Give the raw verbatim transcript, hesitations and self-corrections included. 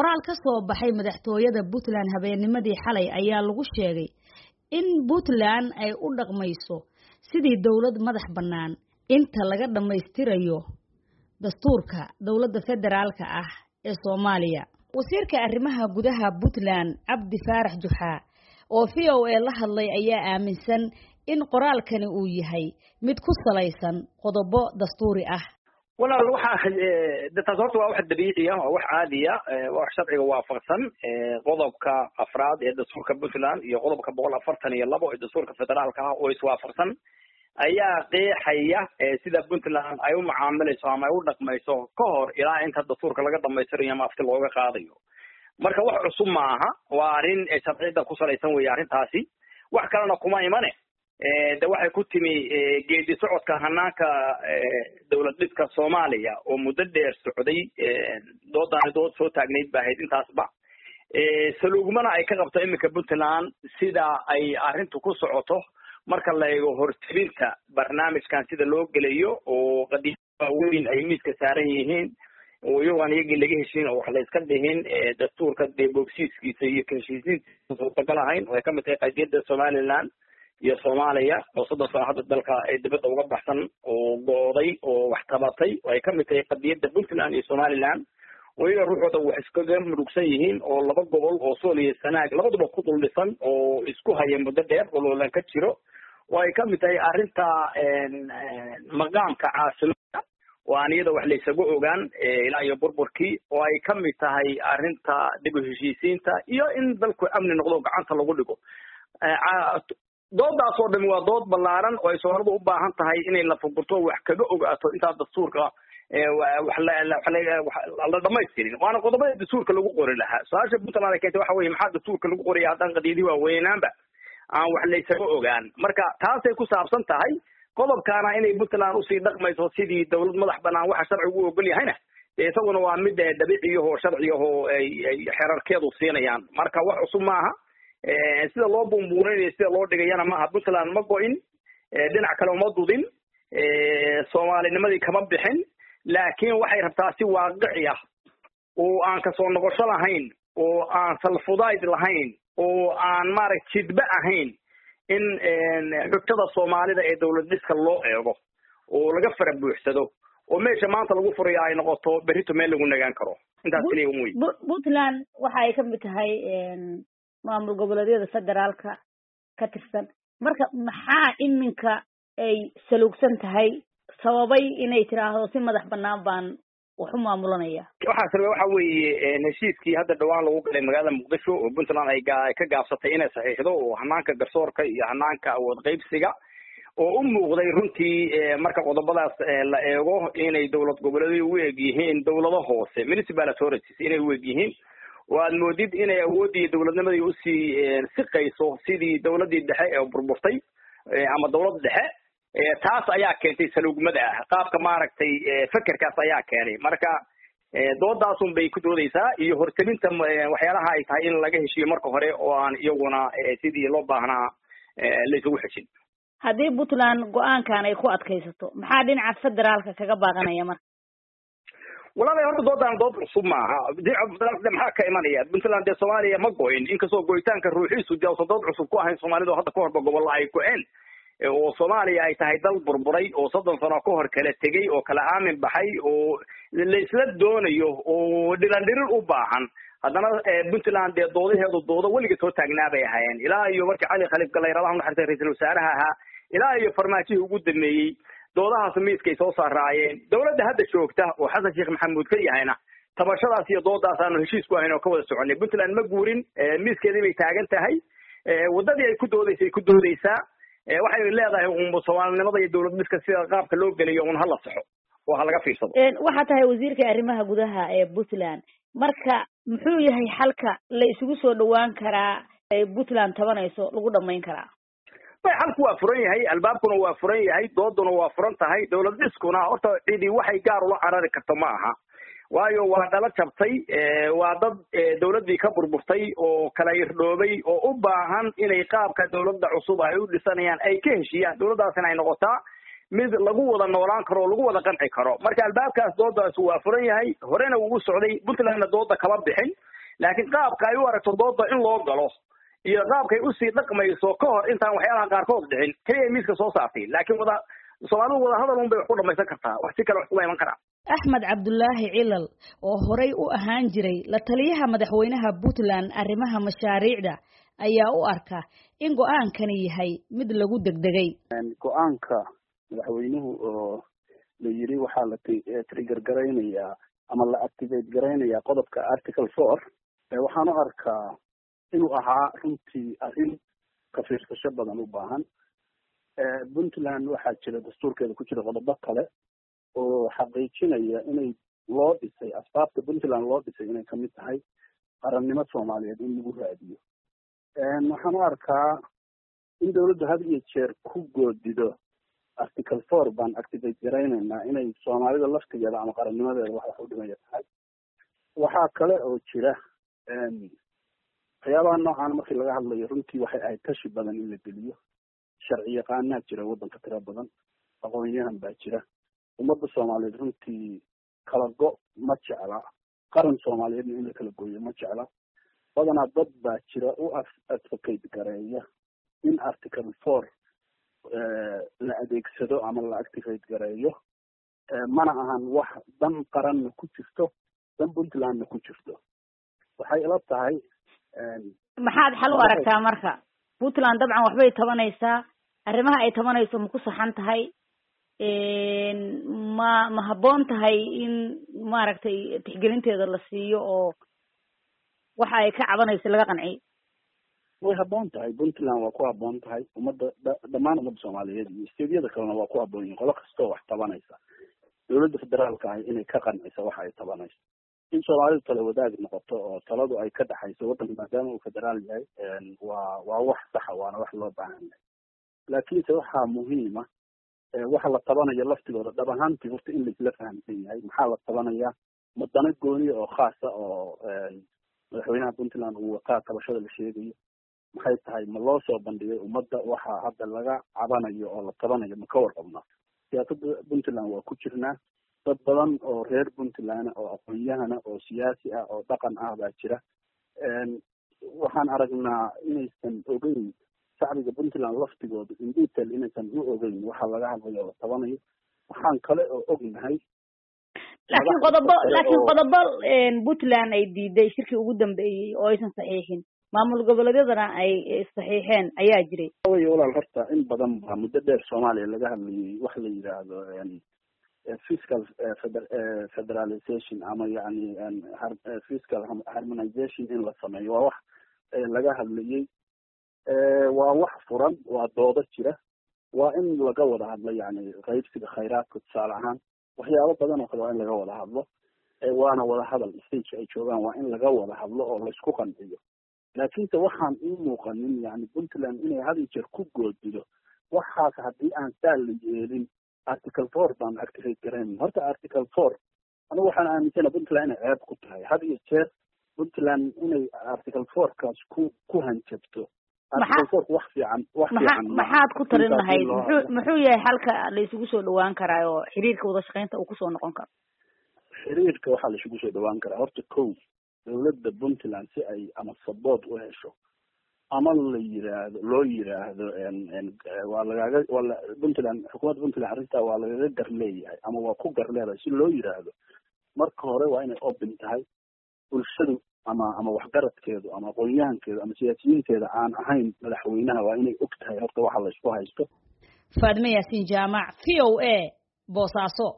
qoraal ka soo baxay madaxtooyada Puntland habeennimadii xalay ayaa lagu sheegay in Puntland ay u dhaqmayso sidii dawlad madax bannaan inta laga dhameystirayo dastuurka dawladda federaalka ah ee Soomaaliya. wasiirka arrimaha gudaha Puntland Cabdi Faarax Juxa oo V O A la hadlay ayaa aaminsan in qoraalkani uu yahay mid ku salaysan qodobo dastuuri ah. wala waxa dastuurka waa wax dabiici ah oo wax caadi ah wax sharciga waafaqsan qodobka afraad ee dastuurka Puntland iyo qodobka boqol afartan iyo labo ee dastuurka federaalka ah oo is waafaqsan ayaa qeexaya sida Puntland ay u macaamilayso ama ay u dhaqmayso ka hor ilaa inta dastuurka laga dhameystirayo ama afti looga qaadayo. marka wax cusub ma aha, waa arin sharciyada ku salaysan weey arintaasi. wax kalena kuma imane ee de waxay ku timi geedi socodka hanaanka dawlad dhidka Soomaaliya oo muddo dheer socday doodaan dood soo taagneyd baahayd intaasba ee salugmana ay ka qabto iminka Puntland sida ay arintu ku socoto marka la eego hortirinta barnaamijkan sida loo gelayo oo qadiimada weyn ay miiska saaran yihiin oo iyagoon iyagii laga heshiin oo wax la iska dhihin dastuurka deboksiiskiisa iyo heshiisiintiisa suurtagal ahayn oo ay ka mid tahay qadiyadda Somaliland iyo Soomaaliya oo soddon sano hadda dalka ay dibadda uga baxsan oo gooday oo wax tabatay oo ay ka mid tahay qadiyadda Puntland iyo Somaliland oo iyaga ruuxooda wax iskaga murugsan yihiin oo laba gobol oo Soomaaliya sanaag labaduba ku dul dhisan oo isku haya muddo dheer oo loolan ka jiro oo ay ka mid tahay arrinta maqaamka caasimada oo aan iyada wax la isagu ogaan ilaa iyo burburkii oo ay ka mid tahay arrinta dib u heshiisiinta iyo in dalku amni noqdo gacanta lagu dhigo. doodaas oo dhan waa dood ballaaran oo ay Soomaalidu u baahan tahay inay la furburto wax kaga ogaato inta dastuurka wax la la dhamaystirin waana qodobada dastuurka lagu qori lahaa. su'aasha Puntland keentay waxa weeye maxaa dastuurka lagu qoriyaa haddaan qadiyadii waa weynaanba aan wax la isagu ogaan. marka taasay ku saabsan tahay qodobkaana inay Puntland u sii dhaqmayso sidii dawlad madax bannaan waxa sharcigu u ogol yahayna isaguna waa mid dabiici ah oo sharci ah oo ay xeerarkeedu siinayaan. marka wax cusub maaha ee sida loo bumbuureeyo sida loo dhigayana maaha. Puntland ma go'in dhinac kale uma dudin ee Soomaalinimadii kama bixin, laakiin waxay rabtaa si waaqici ah oo aan ka soo noqosho lahayn oo aan salfudayd lahayn oo aan maaragtay jidba ahayn in xogtada Soomaalida ee dawlad dhiska loo eego oo laga fara buuxsado oo meesha maanta lagu furayo ay noqoto berrito meel lagu nagaan karo. intaas kaliya un weey. Puntland waxa ay ka mid tahay maamul goboleedyada federaalka ka tirsan. marka maxaa iminka ay salugsan tahay sababay inay tiraahdo si madax bannaan baan wax u maamulanaya? waxa sababay waxa weeye heshiiskii hadda dhawaan lagu galay magaalada Muqdisho oo Puntland ay ka gaabsatay inay saxiixdo oo hanaanka garsoorka iyo hanaanka awood qaybsiga oo u muuqday runtii marka qodobadaas la eego inay dawlad goboleedyadu u eeg yihiin dawlado hoose municipal authorities inay u eeg yihiin oo aad moodid inay awoodii dawladnimadii u sii siqayso sidii dawladii dhexe ee burburtay ama dawlad dhexe taas ayaa keentay salugmada ah qaabka maaragtay fikirkaas ayaa keenay. marka doodaas un bay ku doodaysaa iyo hortalinta waxyaalaha ay tahay in laga heshiyo marka hore oo aan iyaguna sidii loo baahnaa la isugu xishin. haddii Puntland go'aankan ay ku adkaysato maxaa dhinaca federaalka kaga baaqanaya marka? walaalahay horta doodaan dood cusub maaha. maxaa ka imanaya Puntland ee Soomaaliya ma go'in inkastoo go'itaanka ruuxiisu jawso dood cusub ku ahayn Soomaalidu hadda ka horba gobol ay go'een oo Soomaaliya ay tahay dal burburay oo soddon sano ka hor kala tegay oo kala aamin baxay oo la isla doonayo oo dhilandhirir u baahan. haddana Puntland ee doodaheedu doodo weliga soo taagnaa bay ahaayeen ilaa iyo markii Cali Khaliif Galay radaha naxariistay ra'iisul wasaaraha ahaa ilaa iyo farmaajihii ugu dambeeyay doodahaas miiskay soo saaraayeen. dawladda hadda joogta oo Xasan Sheekh Maxamuud ka yahayna tabashadaas iyo doodaas aanu heshiis ku ahayn oo ka wada soconay. Puntland ma guurin miiskeedii bay taagan tahay wadadii ay ku doodaysay ku doodaysaa waxay leedahay uun Soomaalinimada iyo dawlad dhiska sida qaabka loo geliyo uun hala saxo oo hala fiirsado. een waxa tahay wasiirka arrimaha gudaha ee Puntland. marka muxuu yahay xalka la isugu soo dhawaan karaa ee Puntland tabanayso lagu dhameyn karaa? way xalku waa furan yahay, albaabkuna waa furan yahay, dooduna waa furan tahay. dawlad dhiskuna horta cidii waxay gaar u la carari karto ma aha, waayo waa dala jabtay waa dad dawladii ka burburtay oo kala irdhoobay oo u baahan inay qaabka dawladda cusub ay u dhisanayaan ay ka heshiyaan. dawladdaasina ay noqotaa mid lagu wada noolaan karo lagu wada qanci karo. marka albaabkaas doodaas waa furan yahay, horena uu socday. Puntlandna dooda kala bixin laakiin qaabka ay u aragto dooda in loo galo iyo qaabkay usii dhaqmayso ka hor intaan waxyaalaha qaarkood dhicin keliya miiska soo saartay laakiin wada Soomaalidu wada hadal un bay wax ku dhamaysan kartaa wax si kale wax kuma iman karaa Axmed Cabdullaahi Cilal oo horey u ahaan jiray la taliyaha madaxweynaha Puntland arrimaha mashaariicda ayaa u arka in go'aankani yahay mid lagu degdegay go'aanka madaxweynuhu oo la yiri waxa la trigger gareynaya ama la activate gareynaya qodobka article four waxaan u arkaa inuu ahaa runtii arrin ka fiirsasho badan u baahan Puntland waxaa jira dastuurkeeda ku jira qodobo kale oo xaqiijinaya inay loo dhisay asbaabta Puntland loo dhisay inay kamid tahay qarannimada Soomaaliyeed in lagu raadiyo waxaan u arkaa in dawladdu had iyo jeer ku goodido article four baan activate garaynaynaa inay Soomaalida laftigeeda ama qarannimadeeda wax u dhimaya tahay waxaa kale oo jira waxyaabaha noocan markii laga hadlayo runtii waxay ahayd tashi badan in la geliyo sharci yaqaanaa jira waddanka tiro badan aqoon-yahan baa jira ummadda Soomaaliyeed runtii kala go ma jecla qaran Soomaaliyeed in la kala gooyo ma jecla badanaa dad baa jira u advocate gareeya in article four la adeegsado ama la activate gareeyo mana ahan wax dan qaranna ku jirto dan Puntlandna ku jirto waxay ila tahay maxaad xal u aragtaa marka Puntland dabcan waxbay tabanaysaa arrimaha ay tabanayso ma ku saxan tahay ma ma habboon tahay in maaragtay tixgelinteeda la siiyo oo waxa ay ka cabanayso laga qanciyo way habboon tahay Puntland waa ku habboon tahay ummadda dhammaan ummadda Soomaaliyeed iyo isteediyada kalena waa ku habboon yihiin qolo kastoo wax tabanaysa dawladda federaalka ah inay ka qanciso waxa ay tabanayso in Soomaalidu tala wadaag noqoto oo taladu ay ka dhaxayso waddanka maadaama uu federaal yahay waa waa wax sax ah waana wax loo baahan yahay laakiinse waxaa muhiim ah waxa la tabanayo laftigooda dhab ahaantii horta in laisla fahamsan yahay maxaa la tabanayaa madano gooniya oo khaasa oo madaxweynaha Puntland uu wataa tabashada la sheegayo maxay tahay ma loo soo bandhigay ummadda waxa hadda laga cabanayo oo la tabanayo ma ka warqabnaa siyaasadda Puntland waa ku jirnaa dad badan oo reer Puntland oo aqoon-yahana oo siyaasi ah oo dhaqan ah baa jira waxaan aragnaa inaysan ogeyn shacbiga Puntland laftigooda in detail inaysan u ogeyn waxa laga hadlayo la tabanayo waxaan kale oo ognahay laakiin qodobo laakiin qodobo Puntland ay diiday shirkii ugu dambeeyay oo aysan saxiixin maamul goboleedyadana ay saxiixeen ayaa jiray way walaal horta in badan baa muddo dheer Soomaaliya laga hadlayay wax la yiraahdo fiscal federalization ama yani fiscal harmonization in la sameeyo waa wax laga hadlayay waa wax furan waa doodo jira waa in laga wada hadlo yani qaybsiga khayraadka tusaale ahaan waxyaabo badan oo kale waa in laga wada hadlo waana wada hadal stage ay joogaan waa in laga wada hadlo oo laysku qanciyo laakiinse waxaan ii muuqanin yani Puntland inay had iyo jeer ku goodido waxaas haddii aan saa la yeelin article four baan activate garayn horta article four anigu waxaan aaminsana Puntland inay ceeb ku tahay had iyo jeer Puntland inay article four kaas ku ku hanjabto article four wax fiican wax fiican maxaad ku tarin lahayd muxuu muxuu yahay halka la isugu soo dhawaan karaa oo xiriirka wada shaqeynta uu ku soo noqon karo xiriirka waxa la isugu soo dhawaan karaa horta kow dawladda Puntland si ay ama support u hesho ama la yiraahdo loo yiraahdo waa lagaga wala Puntland xukuumadda Puntland arrinta waa lagaga gar leeyahay ama waa ku gar leedahay si loo yiraahdo marka hore waa inay open tahay bulshadu ama ama waxgaradkeedu ama aqoon-yahankeedu ama siyaasiyiinteeda aan ahayn madaxweynaha waa inay og tahay horta waxa la isku haysto Faadme Yaasin Jaamac V O A Boosaaso